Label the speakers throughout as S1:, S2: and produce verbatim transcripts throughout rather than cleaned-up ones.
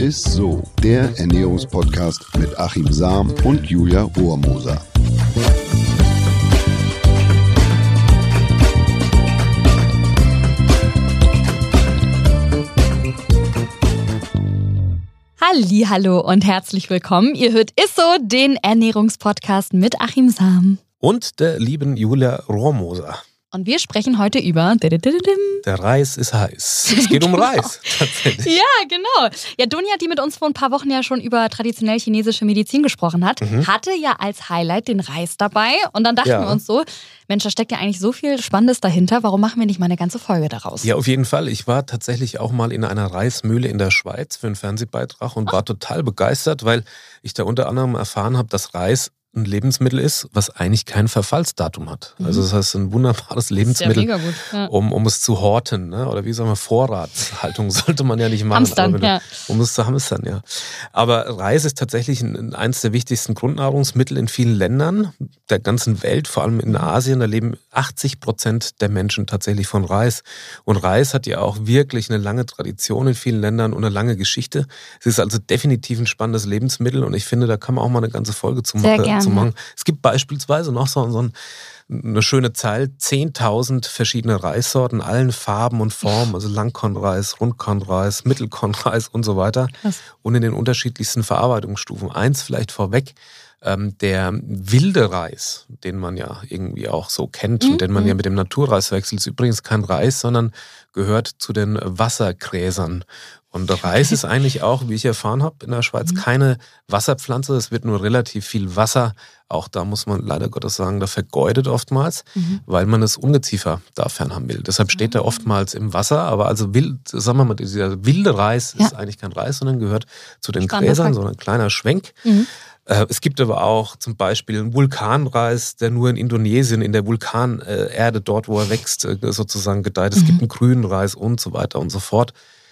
S1: ist so, der Ernährungspodcast mit Achim Sam und Julia Rohrmoser.
S2: Hallihallo und herzlich willkommen. Ihr hört Ist so, den Ernährungspodcast mit Achim Sam.
S3: Und der lieben Julia Rohrmoser.
S2: Und wir sprechen heute über...
S3: Der Reis ist heiß. Es geht
S2: genau.
S3: um Reis, tatsächlich.
S2: Ja, genau. Ja, Dunja, die mit uns vor ein paar Wochen ja schon über traditionell chinesische Medizin gesprochen hat, mhm. hatte ja als Highlight den Reis dabei. Und dann dachten ja. wir uns so, Mensch, da steckt ja eigentlich so viel Spannendes dahinter. Warum machen wir nicht mal eine ganze Folge daraus?
S3: Ja, auf jeden Fall. Ich war tatsächlich auch mal in einer Reismühle in der Schweiz für einen Fernsehbeitrag und Ach. war total begeistert, weil ich da unter anderem erfahren habe, dass Reis ein Lebensmittel ist, was eigentlich kein Verfallsdatum hat. Mhm. Also das heißt, ein wunderbares Lebensmittel,
S2: ja ja.
S3: um, um es zu horten. Ne? Oder wie sagen wir, Vorratshaltung sollte man ja nicht machen.
S2: Hamstern,
S3: aber,
S2: ja.
S3: Um es zu hamstern, ja. Aber Reis ist tatsächlich ein, eines der wichtigsten Grundnahrungsmittel in vielen Ländern der ganzen Welt, vor allem in Asien. Da leben achtzig Prozent der Menschen tatsächlich von Reis. Und Reis hat ja auch wirklich eine lange Tradition in vielen Ländern und eine lange Geschichte. Es ist also definitiv ein spannendes Lebensmittel und ich finde, da kann man auch mal eine ganze Folge zu machen.
S2: Sehr gerne.
S3: Zu machen. Es gibt beispielsweise noch so, so ein, eine schöne Zahl, zehntausend verschiedene Reissorten, allen Farben und Formen, also Langkornreis, Rundkornreis, Mittelkornreis und so weiter. Krass. Und in den unterschiedlichsten Verarbeitungsstufen. Eins vielleicht vorweg, ähm, der wilde Reis, den man ja irgendwie auch so kennt mhm. und den man ja mit dem Naturreis verwechselt, ist übrigens kein Reis, sondern gehört zu den Wassergräsern. Und Reis ist eigentlich auch, wie ich erfahren habe, in der Schweiz mhm. keine Wasserpflanze. Es wird nur relativ viel Wasser, auch da muss man leider Gottes sagen, da vergeudet oftmals, mhm. weil man das Ungeziefer da fernhaben will. Deshalb steht er oftmals im Wasser. Aber also wild, sagen wir mal, dieser wilde Reis ja. ist eigentlich kein Reis, sondern gehört zu den Spannend Gräsern, so ein kleiner Schwenk. Mhm. Es gibt aber auch zum Beispiel einen Vulkanreis, der nur in Indonesien, in der Vulkanerde, dort wo er wächst, sozusagen gedeiht. Es mhm. gibt einen grünen Reis und so weiter und so fort.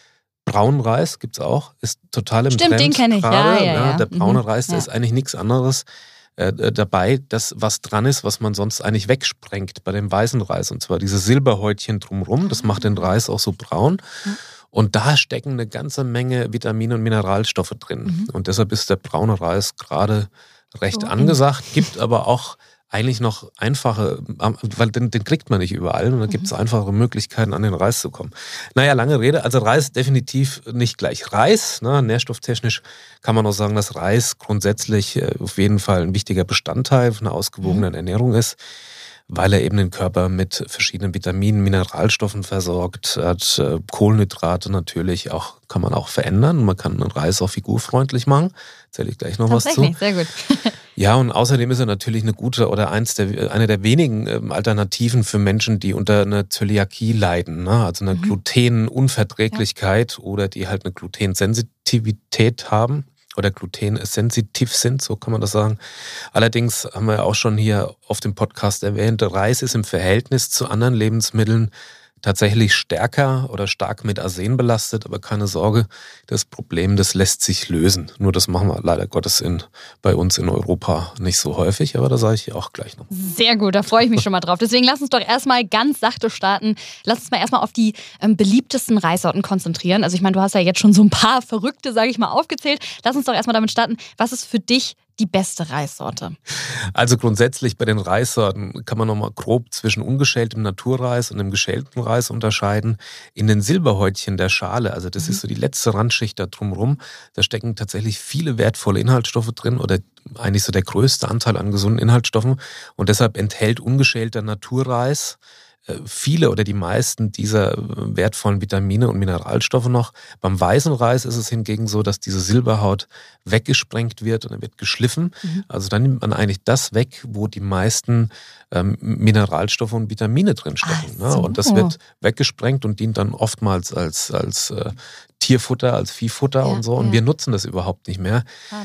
S3: Braunreis gibt es auch, ist total im
S2: Stimmt,
S3: Trend.
S2: Den kenne ich, ja, ja, ja.
S3: Der braune mhm. Reis, der
S2: ja.
S3: ist eigentlich nichts anderes äh, dabei, das was dran ist, was man sonst eigentlich wegsprengt bei dem weißen Reis. Und zwar diese Silberhäutchen drumherum, das macht den Reis auch so braun. Mhm. Und da stecken eine ganze Menge Vitamine und Mineralstoffe drin. Mhm. Und deshalb ist der braune Reis gerade recht so angesagt, gibt aber auch eigentlich noch einfache, weil den, den kriegt man nicht überall und da gibt es einfache Möglichkeiten, an den Reis zu kommen. Naja, lange Rede, also Reis definitiv nicht gleich Reis. Ne? Nährstofftechnisch kann man auch sagen, dass Reis grundsätzlich auf jeden Fall ein wichtiger Bestandteil einer ausgewogenen Ernährung ist, weil er eben den Körper mit verschiedenen Vitaminen, Mineralstoffen versorgt hat, Kohlenhydrate natürlich auch, kann man auch verändern. Man kann einen Reis auch figurfreundlich machen. Erzähle ich gleich noch was zu.
S2: Sehr gut.
S3: Ja, und außerdem ist er natürlich eine gute oder eins der, eine der wenigen Alternativen für Menschen, die unter einer Zöliakie leiden, ne? Also eine mhm. Glutenunverträglichkeit ja. oder die halt eine Glutensensitivität haben oder glutensensitiv sind, so kann man das sagen. Allerdings haben wir ja auch schon hier auf dem Podcast erwähnt, Reis ist im Verhältnis zu anderen Lebensmitteln tatsächlich stärker oder stark mit Arsen belastet, aber keine Sorge, das Problem, das lässt sich lösen. Nur das machen wir leider Gottes in, bei uns in Europa nicht so häufig, aber da sage ich auch gleich noch.
S2: Sehr gut, da freue ich mich schon mal drauf. Deswegen lass uns doch erstmal ganz sachte starten. Lass uns mal erstmal auf die ähm, beliebtesten Reissorten konzentrieren. Also ich meine, du hast ja jetzt schon so ein paar verrückte, sage ich mal, aufgezählt. Lass uns doch erstmal damit starten. Was ist für dich die beste Reissorte?
S3: Also grundsätzlich bei den Reissorten kann man nochmal grob zwischen ungeschältem Naturreis und dem geschälten Reis unterscheiden. In den Silberhäutchen der Schale, also das mhm. ist so die letzte Randschicht da drumherum, da stecken tatsächlich viele wertvolle Inhaltsstoffe drin oder eigentlich so der größte Anteil an gesunden Inhaltsstoffen und deshalb enthält ungeschälter Naturreis viele oder die meisten dieser wertvollen Vitamine und Mineralstoffe noch. Beim weißen Reis ist es hingegen so, dass diese Silberhaut weggesprengt wird und er wird geschliffen. Mhm. Also dann nimmt man eigentlich das weg, wo die meisten ähm, Mineralstoffe und Vitamine drin stecken.
S2: Ach so.
S3: Ne? Und das wird weggesprengt und dient dann oftmals als, als äh, Tierfutter, als Viehfutter ja, und so. Und ja. wir nutzen das überhaupt nicht mehr.
S2: Schade.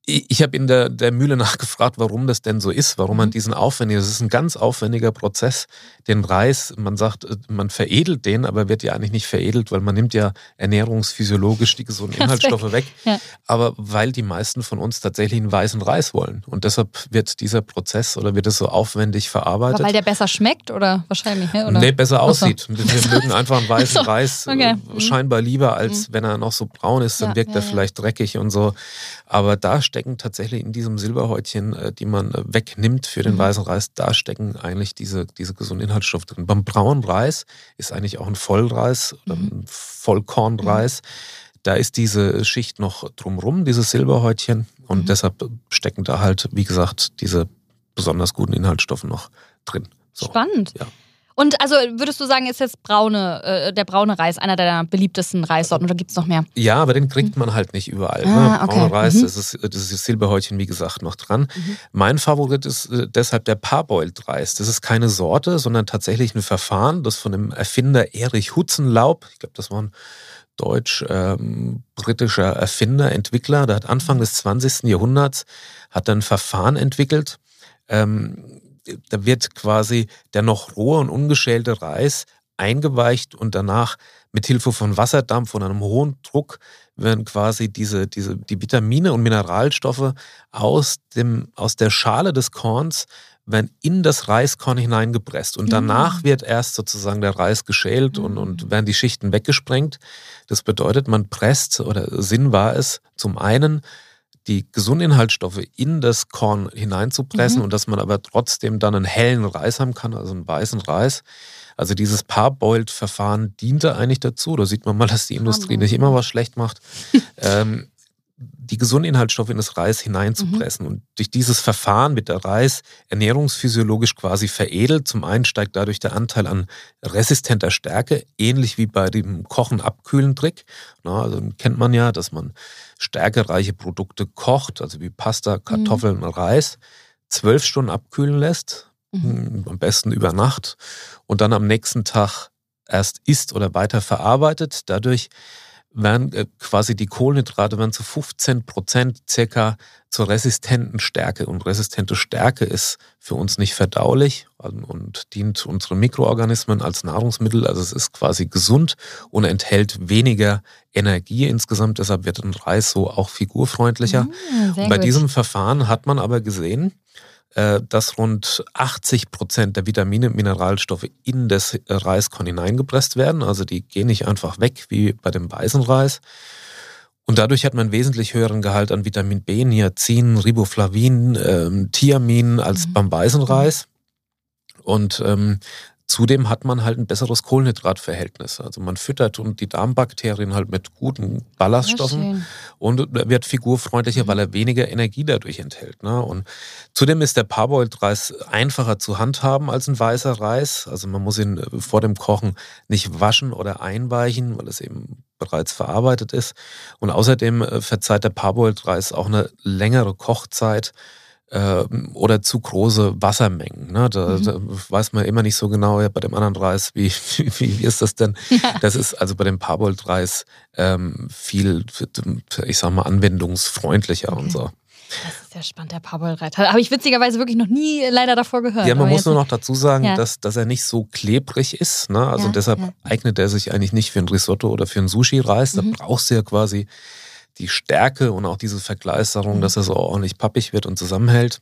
S3: Ich habe in der, der Mühle nachgefragt, warum das denn so ist, warum man diesen aufwendigen, das ist ein ganz aufwendiger Prozess, den Reis, man sagt, man veredelt den, aber wird ja eigentlich nicht veredelt, weil man nimmt ja ernährungsphysiologisch die gesunden Inhaltsstoffe weg, ja. aber weil die meisten von uns tatsächlich einen weißen Reis wollen und deshalb wird dieser Prozess oder wird es so aufwendig verarbeitet.
S2: Aber weil der besser schmeckt oder wahrscheinlich? Oder?
S3: Nee, besser aussieht. So. Wir mögen einfach einen weißen so. Reis okay. äh, scheinbar lieber, als mhm. wenn er noch so braun ist, dann ja, wirkt ja, er vielleicht ja. dreckig und so, aber da stecken tatsächlich in diesem Silberhäutchen, die man wegnimmt für den mhm. weißen Reis, da stecken eigentlich diese, diese gesunden Inhaltsstoffe drin. Beim braunen Reis ist eigentlich auch ein Vollreis oder ein Vollkornreis. Mhm. Da ist diese Schicht noch drumrum, dieses Silberhäutchen und mhm. deshalb stecken da halt, wie gesagt, diese besonders guten Inhaltsstoffe noch drin.
S2: So. Spannend. Ja. Und also würdest du sagen, ist jetzt braune, äh, der braune Reis einer der beliebtesten Reissorten oder gibt es noch mehr?
S3: Ja, aber den kriegt man halt nicht überall. Ah, ne? Brauner okay. Reis, mhm. das ist das ist Silberhäutchen, wie gesagt, noch dran. Mhm. Mein Favorit ist äh, deshalb der Parboiled Reis. Das ist keine Sorte, sondern tatsächlich ein Verfahren, das von dem Erfinder Erich Hutzenlaub, ich glaube, das war ein deutsch-britischer ähm, Erfinder, Entwickler, der hat Anfang des zwanzigsten Jahrhunderts hat ein Verfahren entwickelt, ähm, da wird quasi der noch rohe und ungeschälte Reis eingeweicht und danach mit Hilfe von Wasserdampf und einem hohen Druck werden quasi diese, diese, die Vitamine und Mineralstoffe aus, dem, aus der Schale des Korns werden in das Reiskorn hineingepresst. Und danach mhm. wird erst sozusagen der Reis geschält mhm. und, und werden die Schichten weggesprengt. Das bedeutet, man presst, oder Sinn war es, zum einen die gesunden Inhaltsstoffe in das Korn hineinzupressen mhm. und dass man aber trotzdem dann einen hellen Reis haben kann, also einen weißen Reis. Also dieses Parboiled-Verfahren diente eigentlich dazu. Da sieht man mal, dass die Industrie nicht immer was schlecht macht. ähm, die gesunden Inhaltsstoffe in das Reis hineinzupressen. Mhm. Und durch dieses Verfahren wird der Reis ernährungsphysiologisch quasi veredelt. Zum einen steigt dadurch der Anteil an resistenter Stärke, ähnlich wie bei dem Kochen-Abkühlen-Trick. Na, also kennt man ja, dass man stärkereiche Produkte kocht, also wie Pasta, Kartoffeln mhm. und Reis, zwölf Stunden abkühlen lässt, mhm. am besten über Nacht, und dann am nächsten Tag erst isst oder weiter verarbeitet. Dadurch werden äh, quasi die Kohlenhydrate werden zu fünfzehn Prozent circa zur resistenten Stärke. Und resistente Stärke ist für uns nicht verdaulich und dient unseren Mikroorganismen als Nahrungsmittel. Also es ist quasi gesund und enthält weniger Energie insgesamt. Deshalb wird ein Reis so auch figurfreundlicher. Mm, und bei gut. diesem Verfahren hat man aber gesehen, dass rund achtzig Prozent der Vitamine und Mineralstoffe in das Reiskorn hineingepresst werden. Also die gehen nicht einfach weg wie bei dem weißen Reis. Und dadurch hat man einen wesentlich höheren Gehalt an Vitamin B, Niacin, Riboflavin, ähm, Thiamin als mhm. beim weißen Reis. Und ähm, zudem hat man halt ein besseres Kohlenhydratverhältnis. Also man füttert und die Darmbakterien halt mit guten Ballaststoffen und wird figurfreundlicher, mhm. weil er weniger Energie dadurch enthält. Ne? Und zudem ist der Parboiled-Reis einfacher zu handhaben als ein weißer Reis. Also man muss ihn vor dem Kochen nicht waschen oder einweichen, weil es eben bereits verarbeitet ist. Und außerdem verzeiht der Parboiled-Reis auch eine längere Kochzeit oder zu große Wassermengen. Ne? Da, mhm. da weiß man immer nicht so genau, ja, bei dem anderen Reis, wie, wie, wie ist das denn? Ja. Das ist also bei dem Parboiled-Reis ähm, viel, ich sag mal, anwendungsfreundlicher okay. und so.
S2: Das ist ja spannend, der Parboiled-Reis. Habe ich witzigerweise wirklich noch nie leider davor gehört.
S3: Ja, man muss nur noch dazu sagen, ja. dass, dass er nicht so klebrig ist. Ne? Also ja, deshalb ja. eignet er sich eigentlich nicht für ein Risotto oder für einen Sushi-Reis. Mhm. Da brauchst du ja quasi die Stärke und auch diese Verkleisterung, mhm. dass er so ordentlich pappig wird und zusammenhält.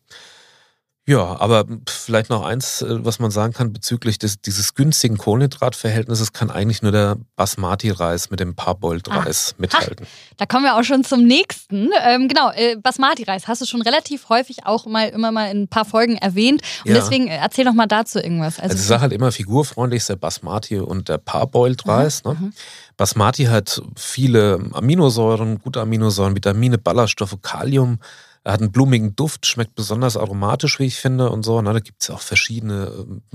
S3: Ja, aber vielleicht noch eins, was man sagen kann bezüglich des, dieses günstigen Kohlenhydratverhältnisses, kann eigentlich nur der Basmati-Reis mit dem Parboiled-Reis ah. mithalten.
S2: Ach, da kommen wir auch schon zum nächsten. Ähm, genau, äh, Basmati-Reis hast du schon relativ häufig auch mal immer mal in ein paar Folgen erwähnt. Und ja. deswegen erzähl doch mal dazu irgendwas.
S3: Also, also ich sage halt immer figurfreundlich ist der Basmati und der Parboiled-Reis. Ne? Mhm. Basmati hat viele Aminosäuren, gute Aminosäuren, Vitamine, Ballaststoffe, Kalium. Er hat einen blumigen Duft, schmeckt besonders aromatisch, wie ich finde, und so. Na, da gibt es ja auch verschiedene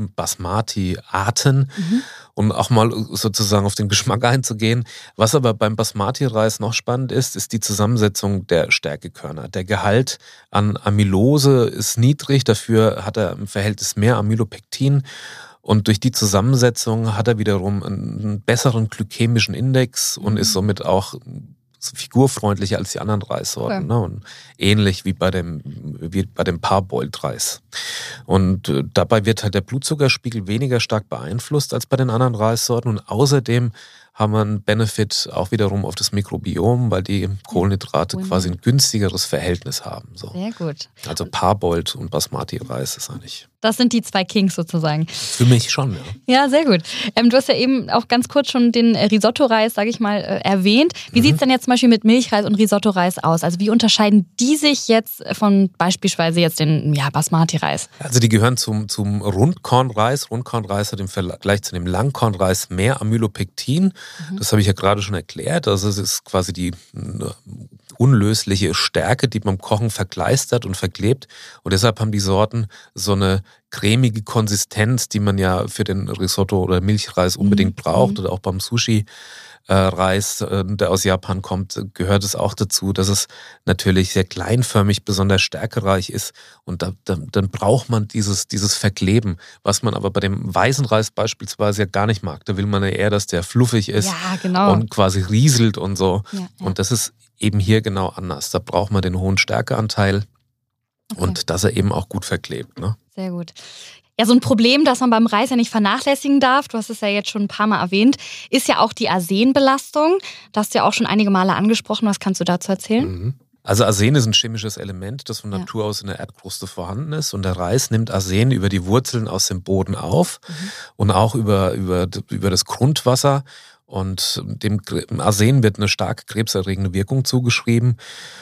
S3: Basmati-Arten, mhm. um auch mal sozusagen auf den Geschmack einzugehen. Was aber beim Basmati-Reis noch spannend ist, ist die Zusammensetzung der Stärkekörner. Der Gehalt an Amylose ist niedrig, dafür hat er im Verhältnis mehr Amylopektin. Und durch die Zusammensetzung hat er wiederum einen besseren glykämischen Index und ist somit auch figurfreundlicher als die anderen Reissorten. Okay. Ne? Und ähnlich wie bei dem, wie bei dem Parboiled Reis. Und äh, dabei wird halt der Blutzuckerspiegel weniger stark beeinflusst als bei den anderen Reissorten. Und außerdem haben wir einen Benefit auch wiederum auf das Mikrobiom, weil die Kohlenhydrate ja, quasi ein günstigeres Verhältnis haben. So.
S2: Sehr gut.
S3: Also Parboiled und Basmati-Reis ist eigentlich...
S2: Das sind die zwei Kings sozusagen.
S3: Für mich schon, ja.
S2: Ja, sehr gut. Ähm, du hast ja eben auch ganz kurz schon den Risotto-Reis, sage ich mal, äh, erwähnt. Wie mhm. sieht es denn jetzt zum Beispiel mit Milchreis und Risotto-Reis aus? Also wie unterscheiden die sich jetzt von beispielsweise jetzt den ja, Basmati-Reis?
S3: Also die gehören zum, zum Rundkornreis. Rundkornreis hat im Vergleich zu dem Langkornreis mehr Amylopektin. Mhm. Das habe ich ja gerade schon erklärt. Also es ist quasi die unlösliche Stärke, die beim Kochen verkleistert und verklebt. Und deshalb haben die Sorten so eine cremige Konsistenz, die man ja für den Risotto oder Milchreis unbedingt mhm. braucht. Oder auch beim Sushi-Reis, der aus Japan kommt, gehört es auch dazu, dass es natürlich sehr kleinförmig, besonders stärkereich ist. Und da, da, dann braucht man dieses, dieses Verkleben, was man aber bei dem weißen Reis beispielsweise ja gar nicht mag. Da will man ja eher, dass der fluffig ist
S2: ja, genau.
S3: und quasi rieselt und so.
S2: Ja, ja.
S3: Und das ist eben hier genau anders. Da braucht man den hohen Stärkeanteil okay. und dass er eben auch gut verklebt. Ne?
S2: Sehr gut. Ja, so ein Problem, das man beim Reis ja nicht vernachlässigen darf, du hast es ja jetzt schon ein paar Mal erwähnt, ist ja auch die Arsenbelastung. Das hast du ja auch schon einige Male angesprochen. Was kannst du dazu erzählen?
S3: Mhm. Also Arsen ist ein chemisches Element, das von
S2: ja.
S3: Natur aus in der Erdkruste vorhanden ist. Und der Reis nimmt Arsen über die Wurzeln aus dem Boden auf mhm. und auch über, über, über das Grundwasser. Und dem Arsen wird eine stark krebserregende Wirkung zugeschrieben.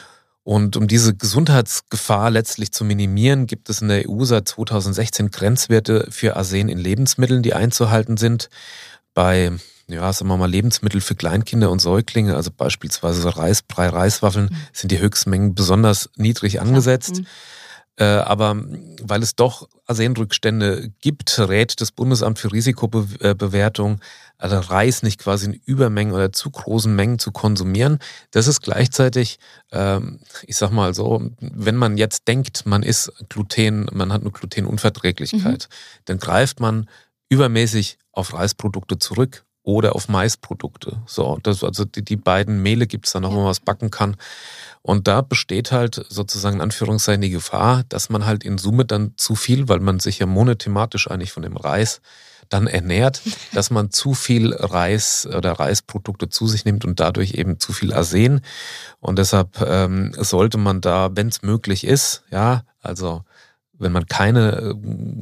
S3: Und um diese Gesundheitsgefahr letztlich zu minimieren, gibt es in der E U seit zweitausendsechzehn Grenzwerte für Arsen in Lebensmitteln, die einzuhalten sind. Bei, ja, sagen wir mal, Lebensmittel für Kleinkinder und Säuglinge, also beispielsweise Reisbrei, Reiswaffeln, mhm. sind die Höchstmengen besonders niedrig angesetzt. Mhm. Äh, aber weil es doch Arsenrückstände gibt, rät das Bundesamt für Risikobewertung, also Reis nicht quasi in Übermengen oder zu großen Mengen zu konsumieren. Das ist gleichzeitig, ähm, ich sag mal so, wenn man jetzt denkt, man isst Gluten, man hat eine Glutenunverträglichkeit, mhm. dann greift man übermäßig auf Reisprodukte zurück oder auf Maisprodukte. So, das, also die, die beiden Mehle gibt es dann noch, ja. wo man was backen kann. Und da besteht halt sozusagen in Anführungszeichen die Gefahr, dass man halt in Summe dann zu viel, weil man sich ja monothematisch eigentlich von dem Reis dann ernährt, dass man zu viel Reis oder Reisprodukte zu sich nimmt und dadurch eben zu viel Arsen. Und deshalb ähm, sollte man da, wenn es möglich ist, ja, also wenn man keine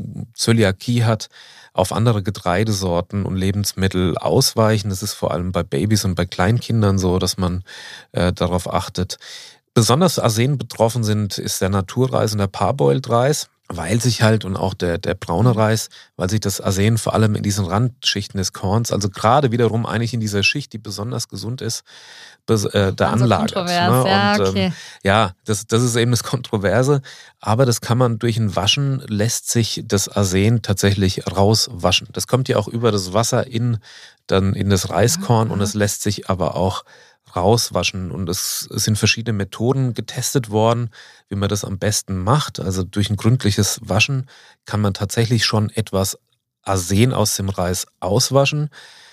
S3: Zöliakie hat, auf andere Getreidesorten und Lebensmittel ausweichen. Das ist vor allem bei Babys und bei Kleinkindern so, dass man äh, darauf achtet. Besonders Arsen betroffen sind, ist der Naturreis und der Parboiled Reis, weil sich halt, und auch der, der braune Reis, weil sich das Arsen vor allem in diesen Randschichten des Korns, also gerade wiederum eigentlich in dieser Schicht, die besonders gesund ist, bes, äh, da
S2: also
S3: anlagert. Ne?
S2: Ja,
S3: und,
S2: okay.
S3: ähm, ja, das, das ist eben das Kontroverse. Aber das kann man durch ein Waschen, lässt sich das Arsen tatsächlich rauswaschen. Das kommt ja auch über das Wasser in, dann in das Reiskorn, mhm. und es lässt sich aber auch rauswaschen. Und es sind verschiedene Methoden getestet worden, wie man das am besten macht. Also durch ein gründliches Waschen kann man tatsächlich schon etwas Arsen aus dem Reis auswaschen.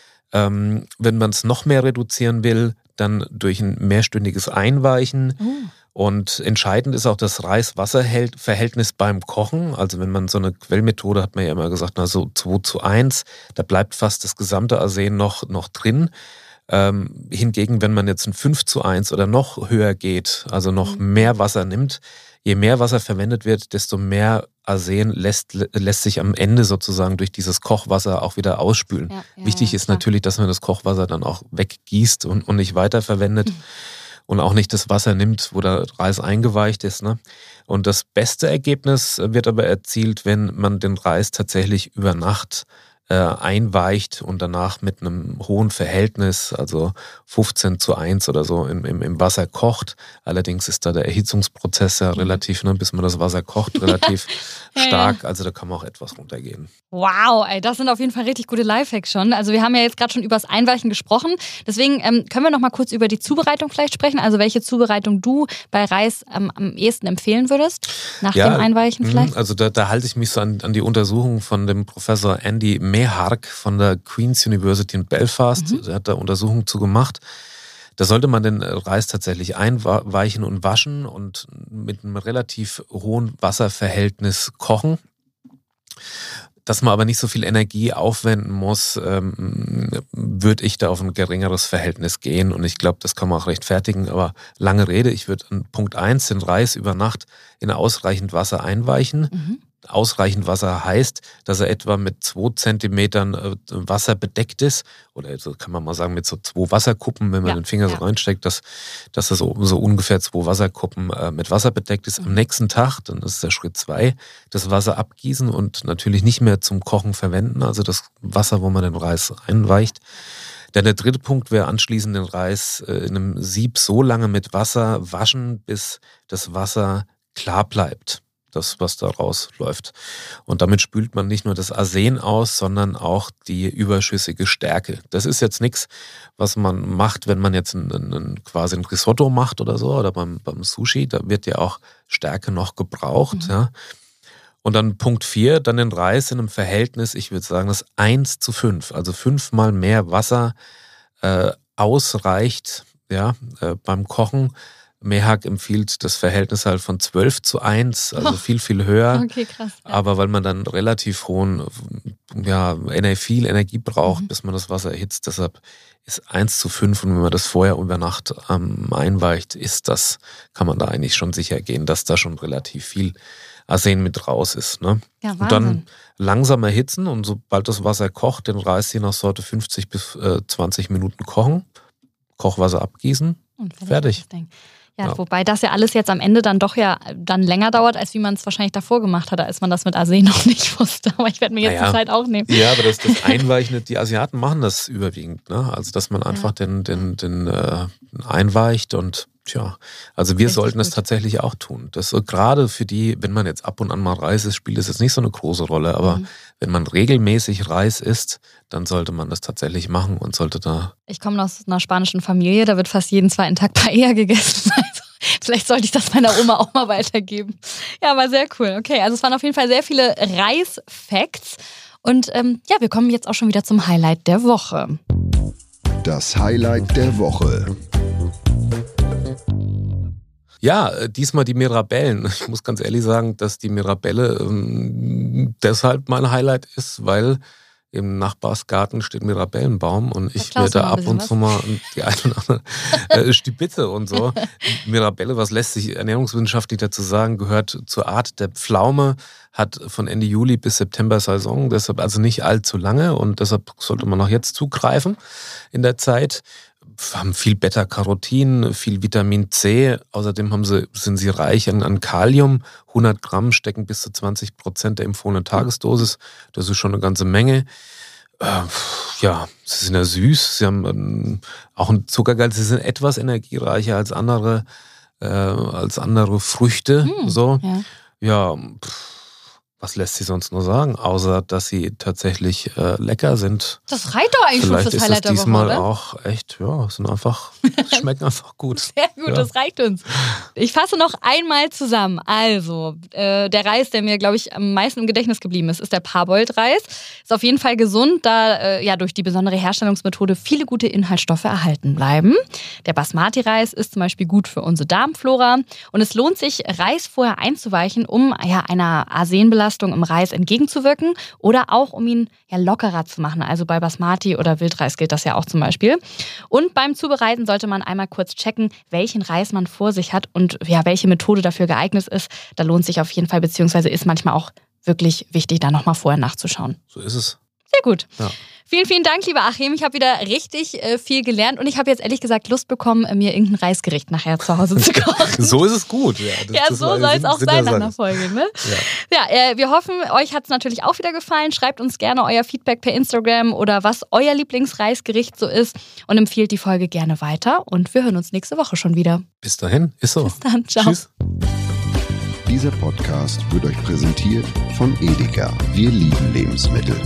S3: Ähm, wenn man es noch mehr reduzieren will, dann durch ein mehrstündiges Einweichen. Mhm. Und entscheidend ist auch das Reis-Wasser-Verhältnis beim Kochen. Also wenn man so eine Quellmethode, hat man ja immer gesagt, na so zwei zu eins, da bleibt fast das gesamte Arsen noch, noch drin. Ähm, hingegen, wenn man jetzt ein fünf zu eins oder noch höher geht, also noch mhm. mehr Wasser nimmt, je mehr Wasser verwendet wird, desto mehr Arsen lässt, lässt sich am Ende sozusagen durch dieses Kochwasser auch wieder ausspülen. Ja, ja, Wichtig ja, ist natürlich, dass man das Kochwasser dann auch weggießt und, und nicht weiterverwendet. Mhm. Und auch nicht das Wasser nimmt, wo der Reis eingeweicht ist. Ne? Und das beste Ergebnis wird aber erzielt, wenn man den Reis tatsächlich über Nacht äh, einweicht und danach mit einem hohen Verhältnis, also fünfzehn zu eins oder so, im, im, im Wasser kocht. Allerdings ist da der Erhitzungsprozess ja relativ, ne, bis man das Wasser kocht, relativ ja, stark. Also da kann man auch etwas runtergehen.
S2: Wow, ey, das sind auf jeden Fall richtig gute Lifehacks schon. Also wir haben ja jetzt gerade schon über das Einweichen gesprochen. Deswegen ähm, können wir noch mal kurz über die Zubereitung vielleicht sprechen. Also welche Zubereitung du bei Reis ähm, am ehesten empfehlen würdest, nach ja, dem Einweichen vielleicht?
S3: Also da, da halte ich mich so an, an die Untersuchung von dem Professor Andy Mehark von der Queen's University in Belfast. Mhm. Der hat da Untersuchungen zu gemacht. Da sollte man den Reis tatsächlich einweichen und waschen und mit einem relativ hohen Wasserverhältnis kochen. Dass man aber nicht so viel Energie aufwenden muss, ähm, würde ich da auf ein geringeres Verhältnis gehen. Und ich glaube, das kann man auch rechtfertigen. Aber lange Rede, ich würde an Punkt eins den Reis über Nacht in ausreichend Wasser einweichen. Mhm. Ausreichend Wasser heißt, dass er etwa mit zwei Zentimetern Wasser bedeckt ist. Oder so kann man mal sagen, mit so zwei Wasserkuppen, wenn man ja, den Finger ja. so reinsteckt, dass, dass er so, so ungefähr zwei Wasserkuppen äh, mit Wasser bedeckt ist. Mhm. Am nächsten Tag, dann ist der Schritt zwei, das Wasser abgießen und natürlich nicht mehr zum Kochen verwenden. Also das Wasser, wo man den Reis einweicht. Dann der dritte Punkt wäre anschließend den Reis äh, in einem Sieb so lange mit Wasser waschen, bis das Wasser klar bleibt. Das, was da rausläuft. Und damit spült man nicht nur das Arsen aus, sondern auch die überschüssige Stärke. Das ist jetzt nichts, was man macht, wenn man jetzt ein, ein, quasi ein Risotto macht oder so, oder beim, beim Sushi, da wird ja auch Stärke noch gebraucht. Mhm. Ja. Und dann Punkt vier, dann den Reis in einem Verhältnis, ich würde sagen, das eins zu fünf, also fünfmal mehr Wasser äh, ausreicht ja, äh, beim Kochen. Mehak empfiehlt das Verhältnis halt von zwölf zu eins, also oh. viel, viel höher. Okay, krass. Ja. Aber weil man dann relativ hohen, ja, viel Energie braucht, mhm. bis man das Wasser erhitzt, deshalb ist eins zu fünf und wenn man das vorher über Nacht ähm, einweicht, ist das, kann man da eigentlich schon sicher gehen, dass da schon relativ viel Arsen mit raus ist. Ne? Ja, Wahnsinn. Und dann langsam erhitzen und sobald das Wasser kocht, den Reis je nach Sorte fünfzig bis zwanzig Minuten kochen, Kochwasser abgießen, und fertig. fertig.
S2: Ja, ja, wobei das ja alles jetzt am Ende dann doch ja dann länger dauert, als wie man es wahrscheinlich davor gemacht hat, als man das mit Arsen noch nicht wusste. Aber ich werde mir jetzt naja. die Zeit auch nehmen.
S3: Ja, aber das, das Einweichen, die Asiaten machen das überwiegend. Ne? Also, dass man einfach ja. den, den, den äh, einweicht und tja, also wir Richtig sollten es tatsächlich auch tun. Das so, gerade für die, wenn man jetzt ab und an mal Reis isst, spielt es jetzt nicht so eine große Rolle, aber mhm. wenn man regelmäßig Reis isst, dann sollte man das tatsächlich machen und sollte da...
S2: Ich komme aus einer spanischen Familie, da wird fast jeden zweiten Tag Paella gegessen. Also vielleicht sollte ich das meiner Oma auch mal weitergeben. Ja, aber sehr cool. Okay, also es waren auf jeden Fall sehr viele Reis-Facts. Und ähm, ja, wir kommen jetzt auch schon wieder zum Highlight der Woche.
S1: Das Highlight der Woche.
S3: Ja, diesmal die Mirabellen. Ich muss ganz ehrlich sagen, dass die Mirabelle ähm, deshalb mein Highlight ist, weil im Nachbarsgarten steht ein Mirabellenbaum und ich werde ab und zu mal die eine oder andere äh, Stibitte und so. Mirabelle, was lässt sich ernährungswissenschaftlich dazu sagen, gehört zur Art der Pflaume, hat von Ende Juli bis September Saison, deshalb also nicht allzu lange und deshalb sollte man auch jetzt zugreifen in der Zeit. Haben viel Beta-Carotin, viel Vitamin C. Außerdem haben sie, sind sie reich an, an Kalium. hundert Gramm stecken bis zu zwanzig Prozent der empfohlenen Tagesdosis. Das ist schon eine ganze Menge. Äh, ja, sie sind ja süß. Sie haben ähm, auch einen Zuckergehalt. Sie sind etwas energiereicher als andere, äh, als andere Früchte. Hm, so. Ja, ja pff. Was lässt sich sonst nur sagen, außer dass sie tatsächlich äh, lecker sind.
S2: Das reicht doch eigentlich
S3: Vielleicht
S2: schon fürs Highlight der Woche,
S3: diesmal oder? Auch echt, ja, sind einfach, schmecken einfach gut.
S2: Sehr gut, ja. Das reicht uns. Ich fasse noch einmal zusammen. Also, äh, der Reis, der mir, glaube ich, am meisten im Gedächtnis geblieben ist, ist der Parboiled-Reis. Ist auf jeden Fall gesund, da äh, ja durch die besondere Herstellungsmethode viele gute Inhaltsstoffe erhalten bleiben. Der Basmati-Reis ist zum Beispiel gut für unsere Darmflora. Und es lohnt sich, Reis vorher einzuweichen, um ja einer Arsenbelastung im Reis entgegenzuwirken oder auch um ihn ja lockerer zu machen. Also bei Basmati oder Wildreis gilt das ja auch zum Beispiel. Und beim Zubereiten sollte man einmal kurz checken, welchen Reis man vor sich hat und ja, welche Methode dafür geeignet ist. Da lohnt sich auf jeden Fall, beziehungsweise ist manchmal auch wirklich wichtig, da nochmal vorher nachzuschauen.
S3: So ist es.
S2: Sehr gut. Ja. Vielen, vielen Dank, lieber Achim. Ich habe wieder richtig äh, viel gelernt und ich habe jetzt ehrlich gesagt Lust bekommen, mir irgendein Reisgericht nachher zu Hause zu kochen.
S3: So ist es gut. Ja, das,
S2: ja das so soll es auch Sinn sein nach einer Folge. Ne? Ja, ja äh, wir hoffen, euch hat es natürlich auch wieder gefallen. Schreibt uns gerne euer Feedback per Instagram oder was euer Lieblingsreisgericht so ist und empfiehlt die Folge gerne weiter. Und wir hören uns nächste Woche schon wieder.
S3: Bis dahin, ist so.
S2: Bis dann, ciao.
S3: Tschüss.
S1: Dieser Podcast wird euch präsentiert von Edeka. Wir lieben Lebensmittel.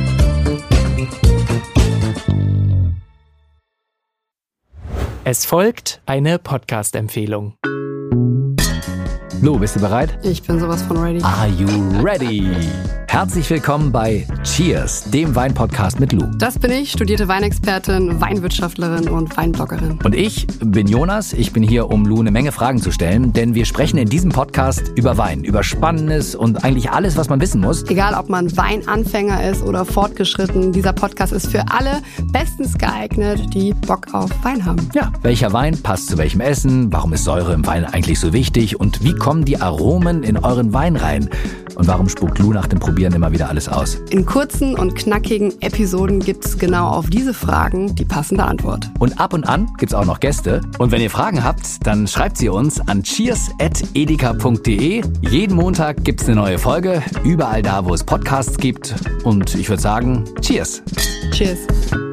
S4: Es folgt eine Podcast-Empfehlung.
S5: Lo, bist du bereit?
S6: Ich bin sowas von ready.
S5: Are you ready? Herzlich willkommen bei Cheers, dem Weinpodcast mit Lou.
S6: Das bin ich, studierte Weinexpertin, Weinwirtschaftlerin und Weinbloggerin.
S5: Und ich bin Jonas. Ich bin hier, um Lou eine Menge Fragen zu stellen, denn wir sprechen in diesem Podcast über Wein, über Spannendes und eigentlich alles, was man wissen muss.
S6: Egal, ob man Weinanfänger ist oder fortgeschritten, dieser Podcast ist für alle bestens geeignet, die Bock auf Wein haben.
S5: Ja, welcher Wein passt zu welchem Essen? Warum ist Säure im Wein eigentlich so wichtig? Und wie kommen die Aromen in euren Wein rein? Und warum spuckt Lou nach dem Probieren immer wieder alles aus?
S6: In kurzen und knackigen Episoden gibt es genau auf diese Fragen die passende Antwort.
S5: Und ab und an gibt es auch noch Gäste. Und wenn ihr Fragen habt, dann schreibt sie uns an cheers at edeka punkt de. Jeden Montag gibt es eine neue Folge, überall da, wo es Podcasts gibt. Und ich würde sagen, Cheers!
S6: Cheers!